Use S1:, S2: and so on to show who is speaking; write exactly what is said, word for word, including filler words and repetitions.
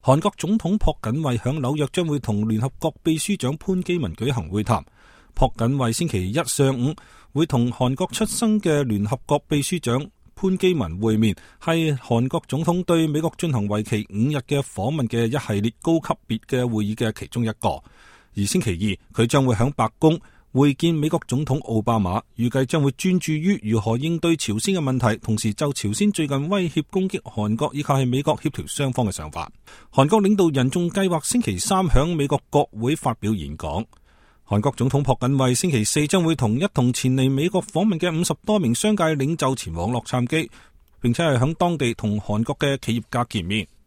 S1: 韓國總統朴槿惠響紐約將會同聯合國秘書長潘基文舉行會談。朴槿惠星期一上午會同韓國出生嘅聯合國秘書長潘基文會面，係韓國總統對美國進行為期五日嘅訪問嘅一系列高級別嘅會議嘅其中一個。而星期二佢將會響白宮會見美國總統奧巴馬，預計將會專注於如何應對朝鮮嘅問題，同時就朝鮮最近威脅攻擊韓國以及係美國協調雙方嘅想法。韓國領導人仲計劃星期三響美國國會發表演講。韓國總統朴槿惠星期四將會同一同前嚟美國訪問嘅五十多名商界領袖前往洛杉磯，並且係響當地同韓國嘅企業家見面。